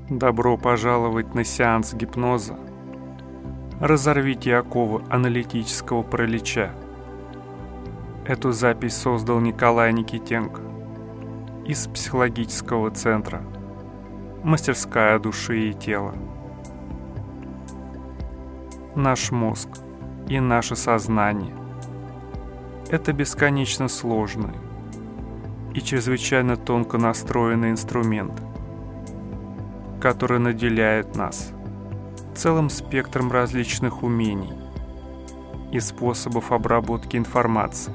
Добро пожаловать на сеанс гипноза. Разорвите оковы аналитического паралича. Эту запись создал Николай Никитенко из психологического центра «Мастерская души и тела». Наш мозг и наше сознание – это бесконечно сложные и чрезвычайно тонко настроенные инструменты, который наделяет нас целым спектром различных умений и способов обработки информации.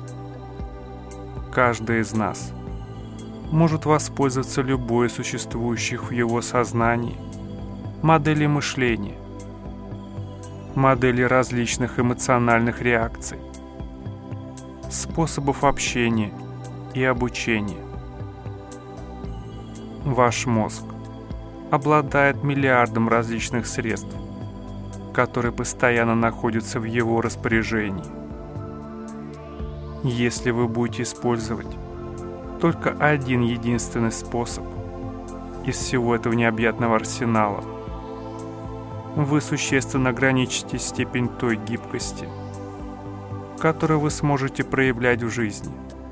Каждый из нас может воспользоваться любой из существующих в его сознании моделей мышления, моделей различных эмоциональных реакций, способов общения и обучения. Ваш мозг обладает миллиардом различных средств, которые постоянно находятся в его распоряжении. Если вы будете использовать только один единственный способ из всего этого необъятного арсенала, вы существенно ограничите степень той гибкости, которую вы сможете проявлять в жизни.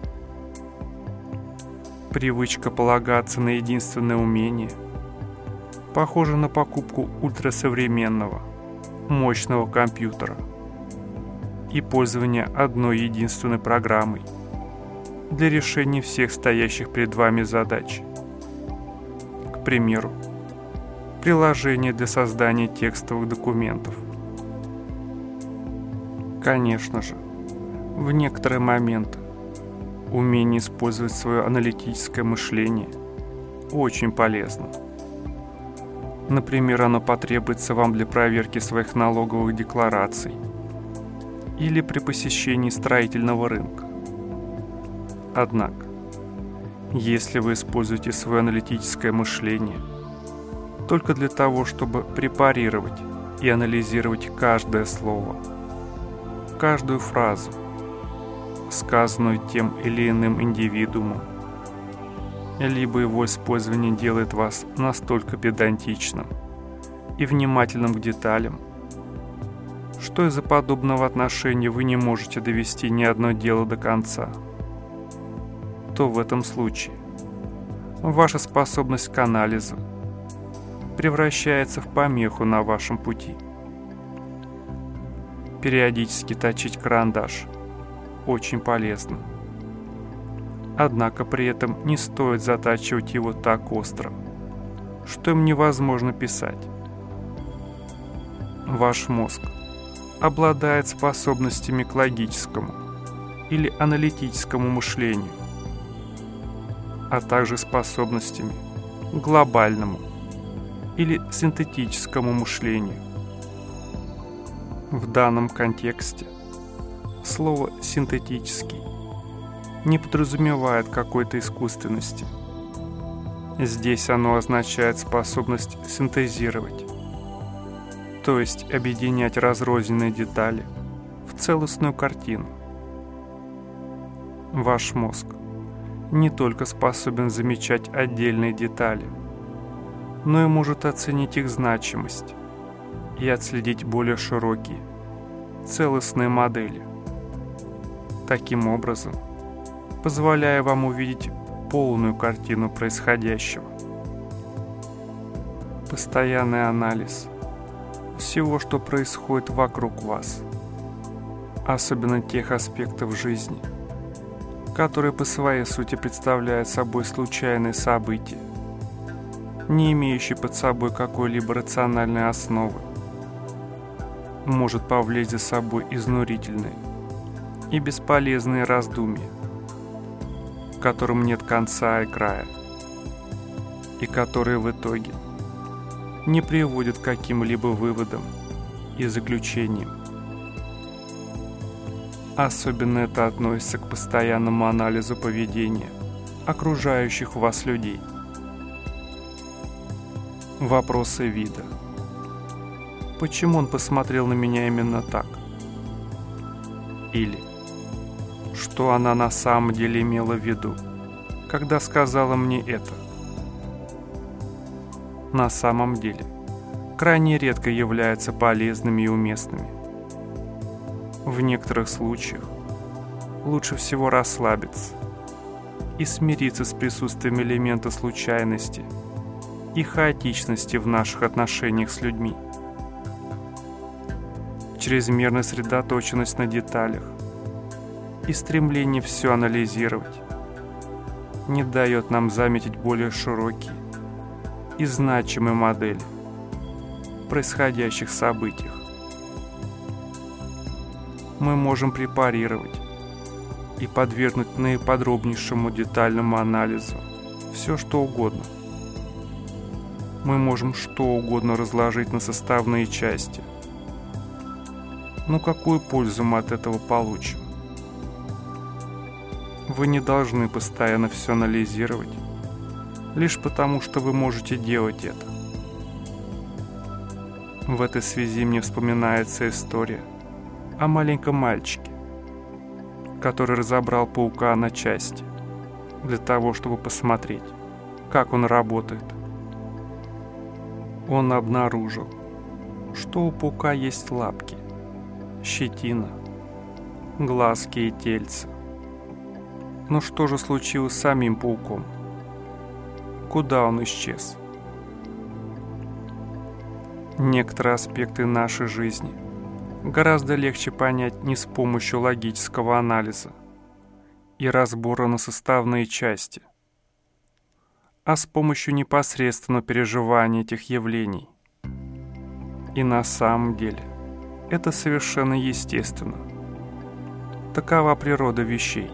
Привычка полагаться на единственное умение похоже на покупку ультрасовременного, мощного компьютера и пользование одной единственной программой для решения всех стоящих перед вами задач. К примеру, приложение для создания текстовых документов. Конечно же, в некоторые моменты умение использовать свое аналитическое мышление очень полезно. Например, оно потребуется вам для проверки своих налоговых деклараций или при посещении строительного рынка. Однако, если вы используете свое аналитическое мышление только для того, чтобы препарировать и анализировать каждое слово, каждую фразу, сказанную тем или иным индивидуумом, либо его использование делает вас настолько педантичным и внимательным к деталям, что из-за подобного отношения вы не можете довести ни одно дело до конца, то в этом случае ваша способность к анализу превращается в помеху на вашем пути. Периодически точить карандаш очень полезно. Однако при этом не стоит затачивать его так остро, что им невозможно писать. Ваш мозг обладает способностями к логическому или аналитическому мышлению, а также способностями к глобальному или синтетическому мышлению. В данном контексте слово «синтетический» не подразумевает какой-то искусственности. Здесь оно означает способность синтезировать, то есть объединять разрозненные детали в целостную картину. Ваш мозг не только способен замечать отдельные детали, но и может оценить их значимость и отследить более широкие, целостные модели. Таким образом, позволяя вам увидеть полную картину происходящего. Постоянный анализ всего, что происходит вокруг вас, особенно тех аспектов жизни, которые по своей сути представляют собой случайные события, не имеющие под собой какой-либо рациональной основы, может повлечь за собой изнурительные и бесполезные раздумья, которым нет конца и края, и которые в итоге не приводят к каким-либо выводам и заключениям. Особенно это относится к постоянному анализу поведения окружающих вас людей. Вопросы вида. Почему он посмотрел на меня именно так? Или что она на самом деле имела в виду, когда сказала мне это? на самом деле крайне редко являются полезными и уместными. В некоторых случаях лучше всего расслабиться и смириться с присутствием элемента случайности и хаотичности в наших отношениях с людьми. Чрезмерная сосредоточенность на деталях и стремление все анализировать не дает нам заметить более широкие и значимые модели происходящих событий. Мы можем препарировать и подвергнуть наиподробнейшему детальному анализу все, что угодно. Мы можем что угодно разложить на составные части. Но какую пользу мы от этого получим? Вы не должны постоянно все анализировать, лишь потому, что вы можете делать это. В этой связи мне вспоминается история о маленьком мальчике, который разобрал паука на части для того, чтобы посмотреть, как он работает. Он обнаружил, что у паука есть лапки, щетина, глазки и тельце. Но что же случилось с самим пауком? Куда он исчез? Некоторые аспекты нашей жизни гораздо легче понять не с помощью логического анализа и разбора на составные части, а с помощью непосредственного переживания этих явлений. И на самом деле это совершенно естественно. Такова природа вещей.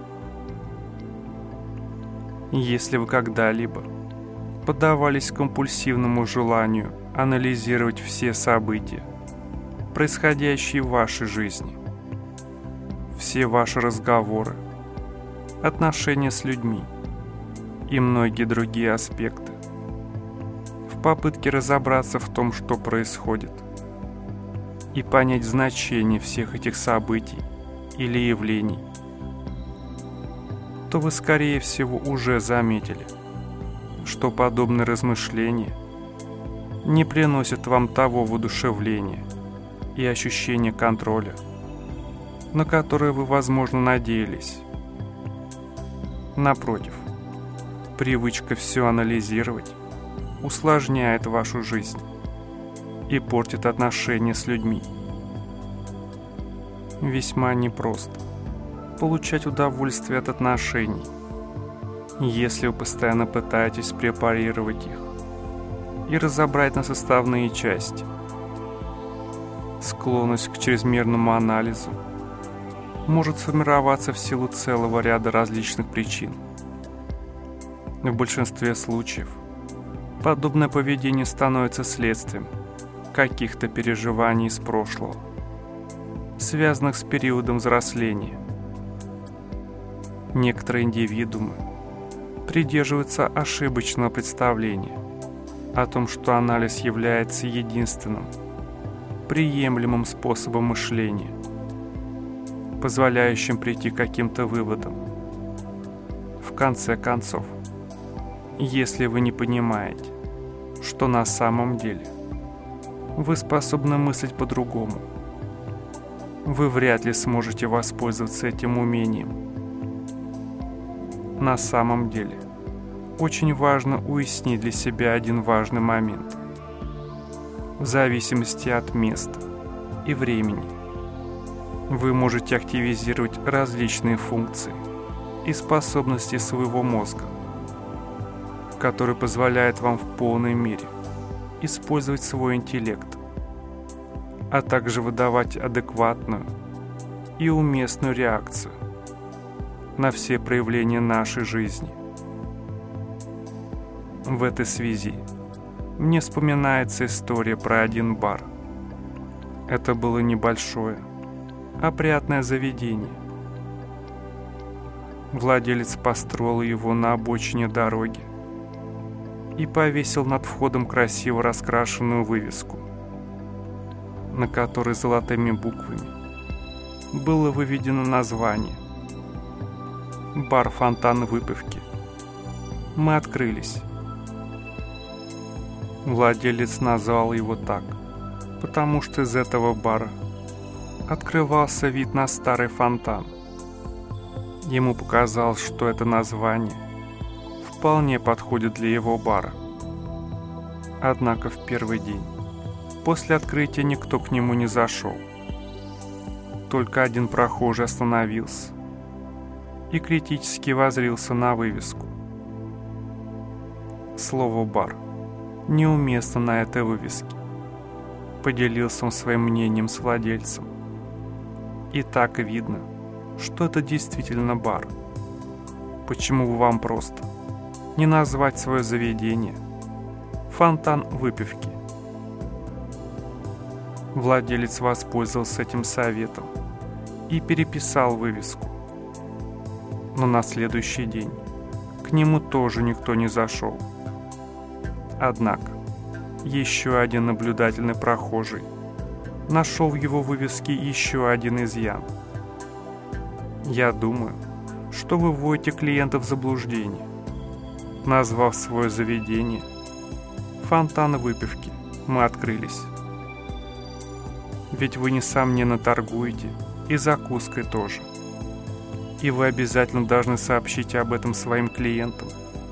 Если вы когда-либо поддавались компульсивному желанию анализировать все события, происходящие в вашей жизни, все ваши разговоры, отношения с людьми и многие другие аспекты, в попытке разобраться в том, что происходит, и понять значение всех этих событий или явлений, то вы, скорее всего, уже заметили, что подобные размышления не приносят вам того воодушевления и ощущения контроля, на которое вы, возможно, надеялись. Напротив, привычка все анализировать усложняет вашу жизнь и портит отношения с людьми. Весьма непросто получать удовольствие от отношений, если вы постоянно пытаетесь препарировать их и разобрать на составные части. Склонность к чрезмерному анализу может сформироваться в силу целого ряда различных причин. В большинстве случаев подобное поведение становится следствием каких-то переживаний из прошлого, связанных с периодом взросления. Некоторые индивидуумы придерживаются ошибочного представления о том, что анализ является единственным приемлемым способом мышления, позволяющим прийти к каким-то выводам. В конце концов, если вы не понимаете, что на самом деле вы способны мыслить по-другому, вы вряд ли сможете воспользоваться этим умением. На самом деле, очень важно уяснить для себя один важный момент. В зависимости от места и времени вы можете активизировать различные функции и способности своего мозга, которые позволяют вам в полной мере использовать свой интеллект, а также выдавать адекватную и уместную реакцию на все проявления нашей жизни. В этой связи мне вспоминается история про один бар. Это было небольшое, опрятное заведение. Владелец построил его на обочине дороги и повесил над входом красиво раскрашенную вывеску, на которой золотыми буквами было выведено название: «Бар Фонтан выпивки. Мы открылись». Владелец назвал его так, потому что из этого бара открывался вид на старый фонтан. Ему показалось, что это название вполне подходит для его бара. Однако в первый день после открытия никто к нему не зашел. Только один прохожий остановился и критически воззрился на вывеску. Слово «бар» неуместно на этой вывеске. Поделился он своим мнением с владельцем. И так видно, что это действительно бар. Почему бы вам просто не назвать свое заведение «Фонтан выпивки»? Владелец воспользовался этим советом и переписал вывеску. Но на следующий день к нему тоже никто не зашел. Однако еще один наблюдательный прохожий нашел в его вывеске еще один изъян. Я думаю, что вы вводите клиентов в заблуждение, назвав свое заведение «Фонтан выпивки». Мы открылись. Ведь вы, несомненно, торгуете и закуской тоже. И вы обязательно должны сообщить об этом своим клиентам.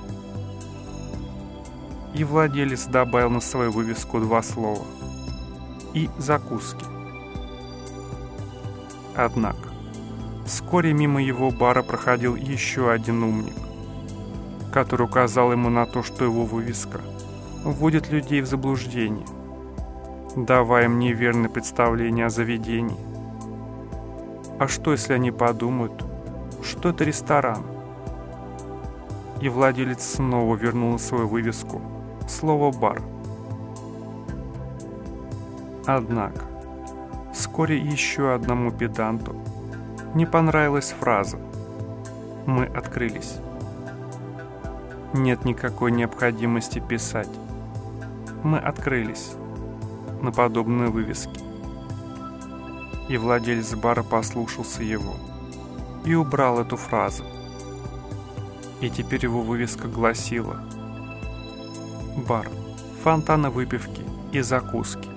И владелец добавил на свою вывеску 2 слова: и закуски. Однако вскоре мимо его бара проходил еще один умник, который указал ему на то, что его вывеска вводит людей в заблуждение, давая им неверное представление о заведении. А что, если они подумают, что это ресторан? И владелец снова вернул на свою вывеску слово «бар». Однако вскоре еще одному педанту не понравилась фраза «Мы открылись». Нет никакой необходимости писать «Мы открылись» на подобные вывески. И владелец бара послушался его и убрал эту фразу. И теперь его вывеска гласила: «Бар, фонтаны выпивки и закуски».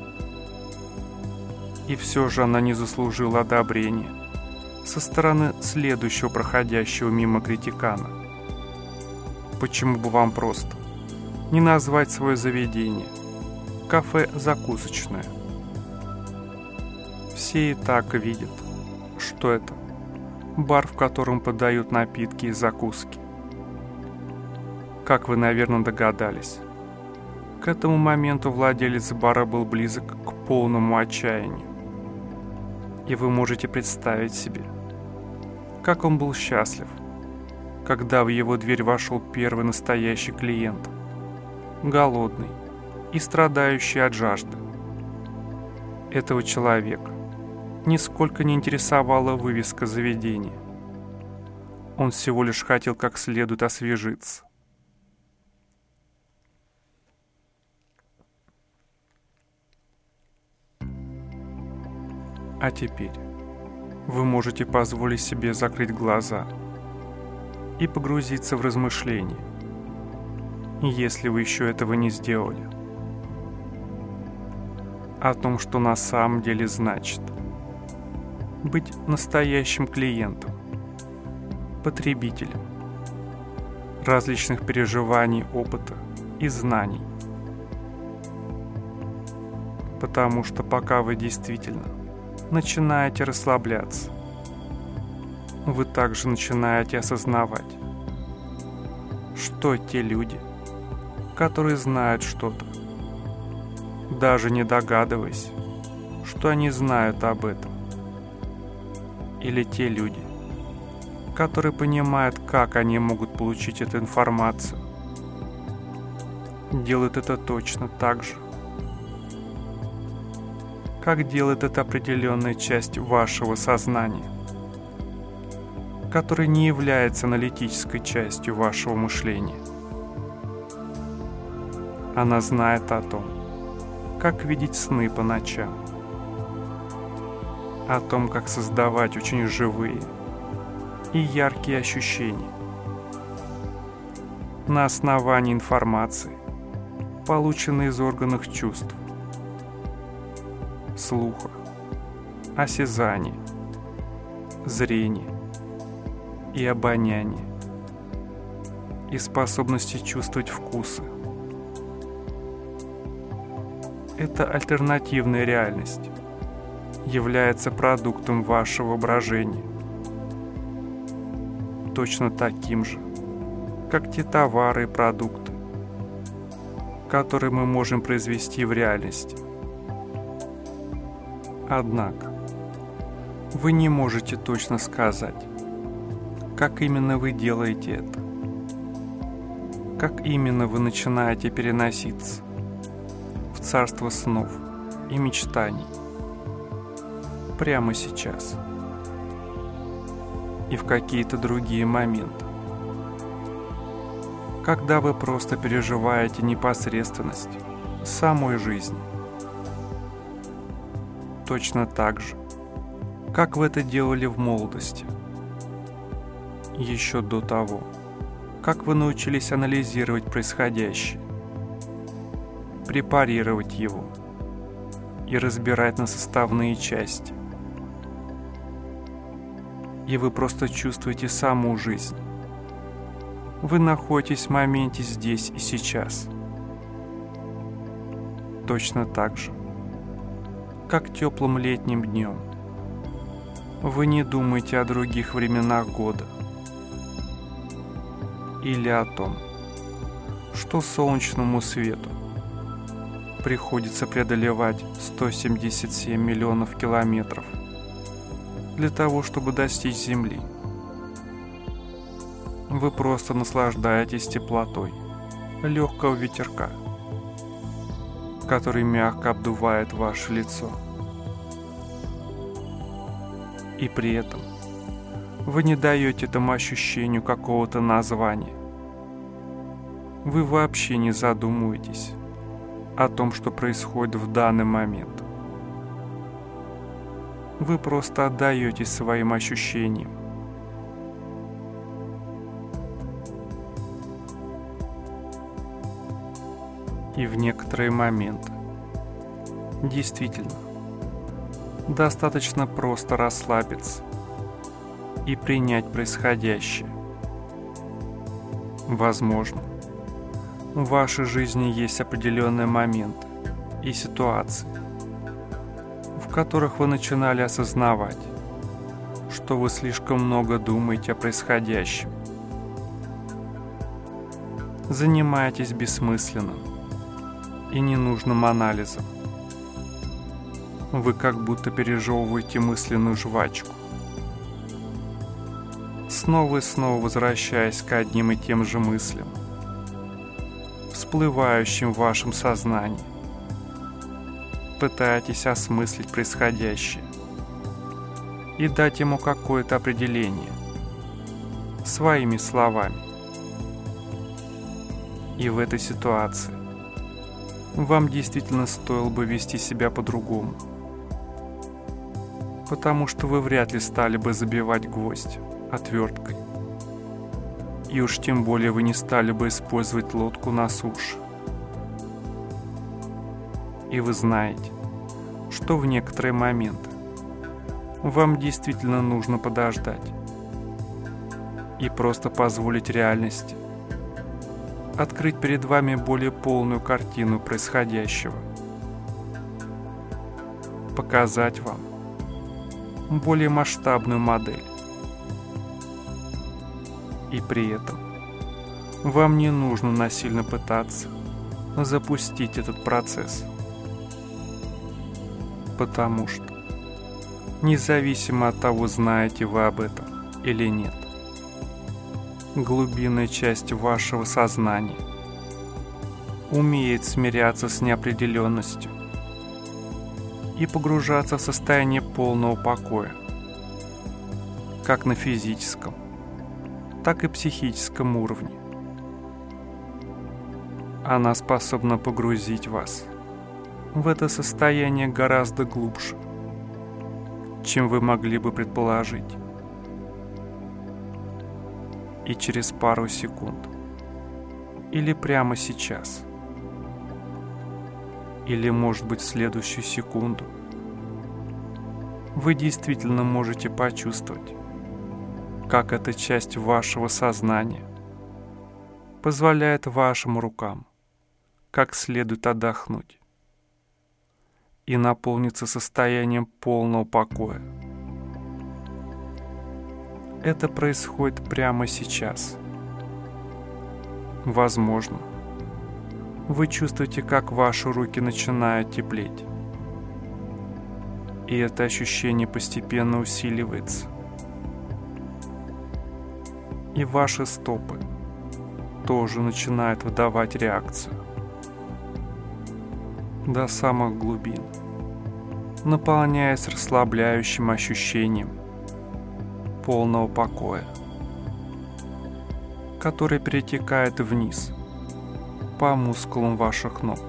И все же она не заслужила одобрения со стороны следующего проходящего мимо критикана. Почему бы вам просто не назвать свое заведение «Кафе закусочное»? Все и так видят, что это бар, в котором подают напитки и закуски. Как вы, наверное, догадались, к этому моменту владелец бара был близок к полному отчаянию. И вы можете представить себе, как он был счастлив, когда в его дверь вошел первый настоящий клиент, голодный и страдающий от жажды. Этого человека нисколько не интересовала вывеска заведения. Он всего лишь хотел как следует освежиться. А теперь вы можете позволить себе закрыть глаза и погрузиться в размышления, если вы еще этого не сделали, о том, что на самом деле значит быть настоящим клиентом, потребителем различных переживаний, опыта и знаний. Потому что пока вы действительно начинаете расслабляться, вы также начинаете осознавать, что те люди, которые знают что-то, даже не догадываясь, что они знают об этом, или те люди, которые понимают, как они могут получить эту информацию, делают это точно так же, как делает это определенная часть вашего сознания, которая не является аналитической частью вашего мышления. Она знает о том, как видеть сны по ночам, о том, как создавать очень живые и яркие ощущения на основании информации, полученные из органов чувств, слуха, осязания, зрения и обоняния, и способности чувствовать вкусы. Эта альтернативная реальность является продуктом вашего воображения, точно таким же, как те товары и продукты, которые мы можем произвести в реальности. Однако, вы не можете точно сказать, как именно вы делаете это, как именно вы начинаете переноситься в царство снов и мечтаний прямо сейчас и в какие-то другие моменты, когда вы просто переживаете непосредственность самой жизни. Точно так же, как вы это делали в молодости, еще до того, как вы научились анализировать происходящее, препарировать его и разбирать на составные части. И вы просто чувствуете саму жизнь. Вы находитесь в моменте здесь и сейчас. Точно так же, как теплым летним днем. Вы не думаете о других временах года или о том, что солнечному свету приходится преодолевать 177 миллионов километров для того, чтобы достичь Земли. Вы просто наслаждаетесь теплотой легкого ветерка, который мягко обдувает ваше лицо. И при этом вы не даете этому ощущению какого-то названия. Вы вообще не задумываетесь о том, что происходит в данный момент. Вы просто отдаетесь своим ощущениям. И в некоторые моменты действительно достаточно просто расслабиться и принять происходящее. Возможно, в вашей жизни есть определенные моменты и ситуации, в которых вы начинали осознавать, что вы слишком много думаете о происходящем, занимаетесь бессмысленным и ненужным анализом. Вы как будто пережевываете мысленную жвачку, снова и снова возвращаясь к одним и тем же мыслям, всплывающим в вашем сознании. Пытаетесь осмыслить происходящее и дать ему какое-то определение своими словами. И в этой ситуации вам действительно стоило бы вести себя по-другому, потому что вы вряд ли стали бы забивать гвоздь отверткой. И уж тем более вы не стали бы использовать лодку на суше. И вы знаете, что в некоторые моменты вам действительно нужно подождать и просто позволить реальности открыть перед вами более полную картину происходящего, показать вам более масштабную модель. И при этом вам не нужно насильно пытаться запустить этот процесс, потому что, независимо от того, знаете вы об этом или нет, глубинная часть вашего сознания умеет смиряться с неопределенностью и погружаться в состояние полного покоя, как на физическом, так и психическом уровне. Она способна погрузить вас в это состояние гораздо глубже, чем вы могли бы предположить. И через пару секунд или прямо сейчас или, может быть, в следующую секунду, вы действительно можете почувствовать, как эта часть вашего сознания позволяет вашим рукам как следует отдохнуть и наполниться состоянием полного покоя. Это происходит прямо сейчас. Возможно, вы чувствуете, как ваши руки начинают теплеть, и это ощущение постепенно усиливается. И ваши стопы тоже начинают выдавать реакцию до самых глубин, наполняясь расслабляющим ощущением полного покоя, который перетекает вниз по мускулам ваших ног,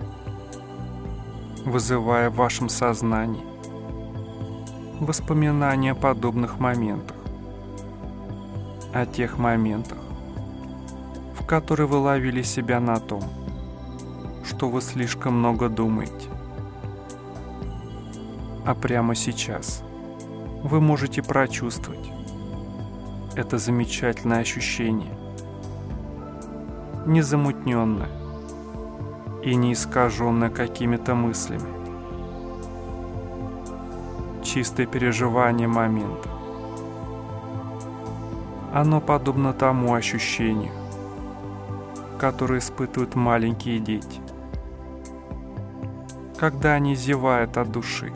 вызывая в вашем сознании воспоминания о подобных моментах, о тех моментах, в которые вы ловили себя на том, что вы слишком много думаете. А прямо сейчас вы можете прочувствовать это замечательное ощущение, незамутненное и не искаженное какими-то мыслями. Чистое переживание момента. Оно подобно тому ощущению, которое испытывают маленькие дети, когда они зевают от души,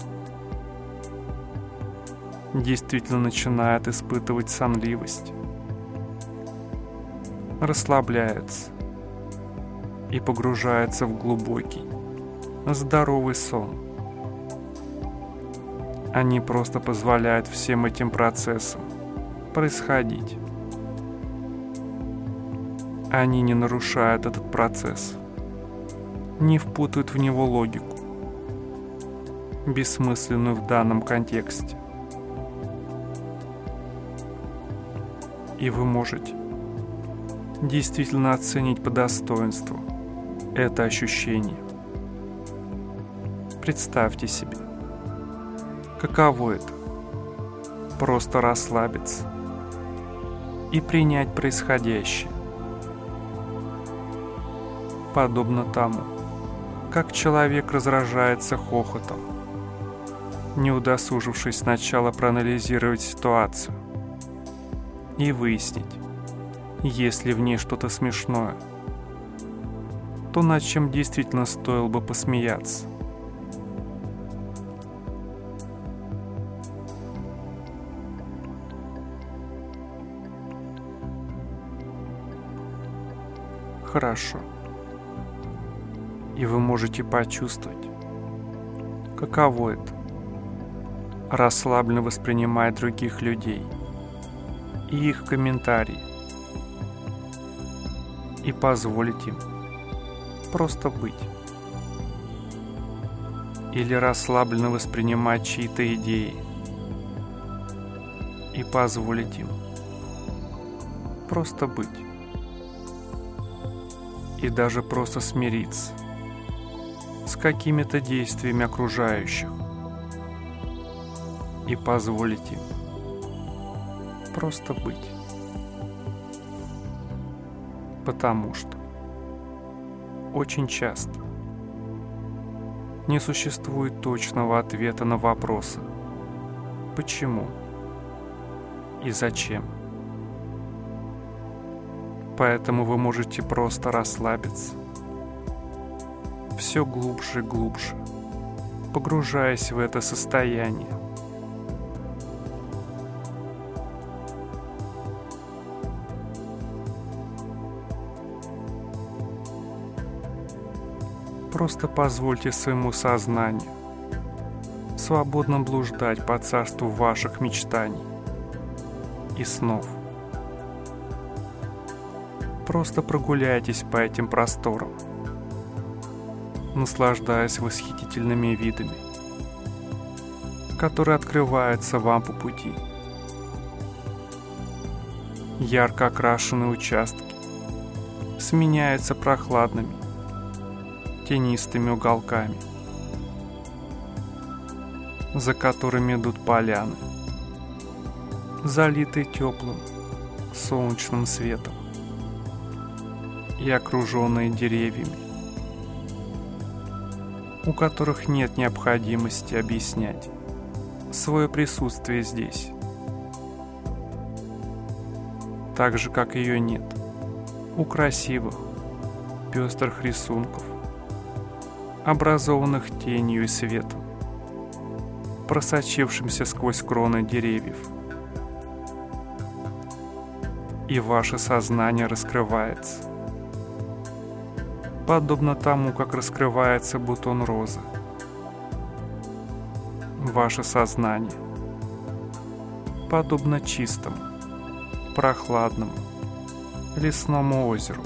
действительно начинают испытывать сонливость, расслабляются и погружаются в глубокий, здоровый сон. Они просто позволяют всем этим процессам происходить. Они не нарушают этот процесс, не впутывают в него логику, бессмысленную в данном контексте. И вы можете действительно оценить по достоинству это ощущение. Представьте себе, каково это — просто расслабиться и принять происходящее. Подобно тому, как человек разражается хохотом, не удосужившись сначала проанализировать ситуацию и выяснить, есть ли в ней что-то смешное, то над чем действительно стоило бы посмеяться. Хорошо. И вы можете почувствовать, каково это — расслабленно воспринимать других людей и их комментарии, и позволить им просто быть. Или расслабленно воспринимать чьи-то идеи и позволить им просто быть. И даже просто смириться с какими-то действиями окружающих и позволить им просто быть. Потому что очень часто не существует точного ответа на вопросы «почему?» и «зачем?». Поэтому вы можете просто расслабиться, все глубже и глубже, погружаясь в это состояние. Просто позвольте своему сознанию свободно блуждать по царству ваших мечтаний и снов. Просто прогуляйтесь по этим просторам, наслаждаясь восхитительными видами, которые открываются вам по пути. Ярко окрашенные участки сменяются прохладными, тенистыми уголками, за которыми идут поляны, залитые теплым солнечным светом и окруженные деревьями, у которых нет необходимости объяснять свое присутствие здесь, так же, как ее нет у красивых, пестрых рисунков, образованных тенью и светом, просочившимся сквозь кроны деревьев. И ваше сознание раскрывается, подобно тому, как раскрывается бутон розы. Ваше сознание подобно чистому, прохладному лесному озеру,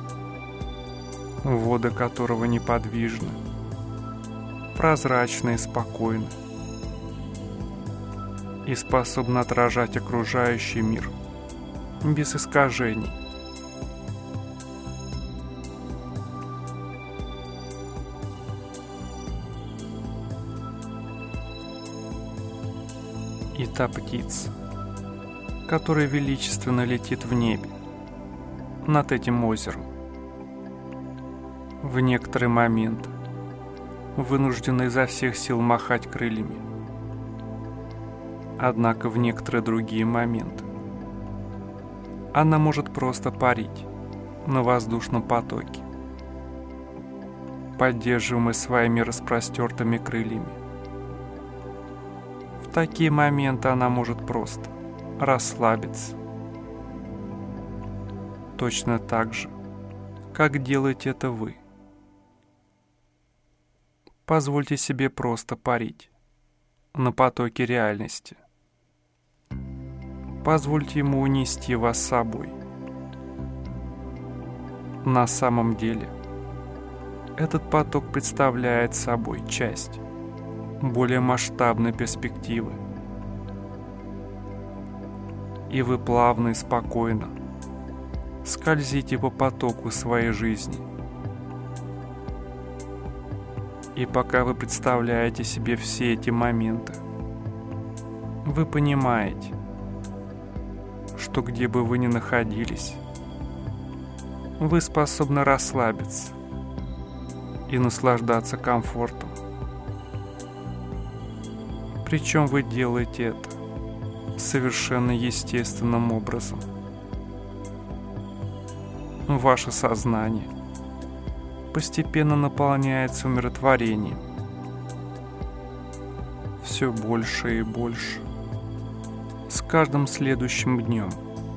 воды которого неподвижны, прозрачны и спокойны, и способны отражать окружающий мир без искажений. И та птица, которая величественно летит в небе над этим озером, в некоторые моменты вынуждена изо всех сил махать крыльями. Однако в некоторые другие моменты она может просто парить на воздушном потоке, поддерживаемой своими распростертыми крыльями. В такие моменты она может просто расслабиться. Точно так же, как делаете это вы. Позвольте себе просто парить на потоке реальности. Позвольте ему унести вас с собой. На самом деле, этот поток представляет собой часть более масштабной перспективы. И вы плавно и спокойно скользите по потоку своей жизни. И пока вы представляете себе все эти моменты, вы понимаете, что где бы вы ни находились, вы способны расслабиться и наслаждаться комфортом. Причем вы делаете это совершенно естественным образом. Ваше сознание постепенно наполняется умиротворением. Все больше и больше с каждым следующим днем.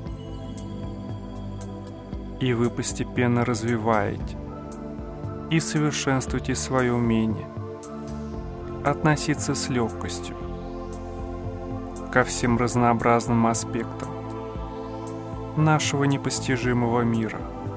И вы постепенно развиваете и совершенствуете свое умение относиться с легкостью ко всем разнообразным аспектам нашего непостижимого мира.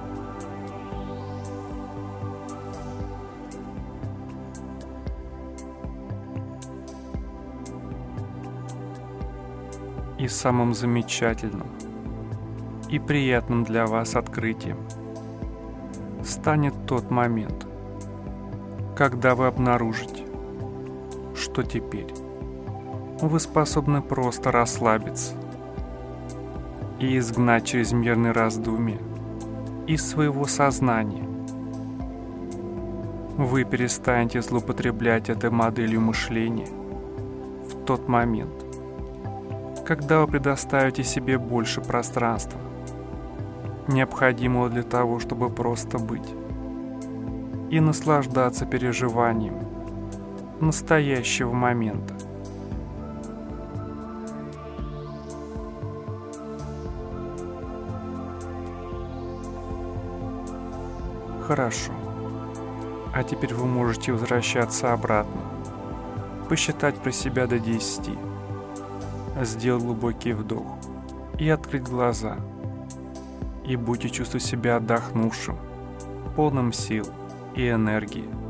И самым замечательным и приятным для вас открытием станет тот момент, когда вы обнаружите, что теперь вы способны просто расслабиться и изгнать чрезмерные раздумья из своего сознания. Вы перестанете злоупотреблять этой моделью мышления в тот момент, когда вы предоставите себе больше пространства, необходимого для того, чтобы просто быть и наслаждаться переживанием настоящего момента. Хорошо. А теперь вы можете возвращаться обратно, посчитать про себя до 10, сделать глубокий вдох и открыть глаза. И будете чувствовать себя отдохнувшим, полным сил и энергии.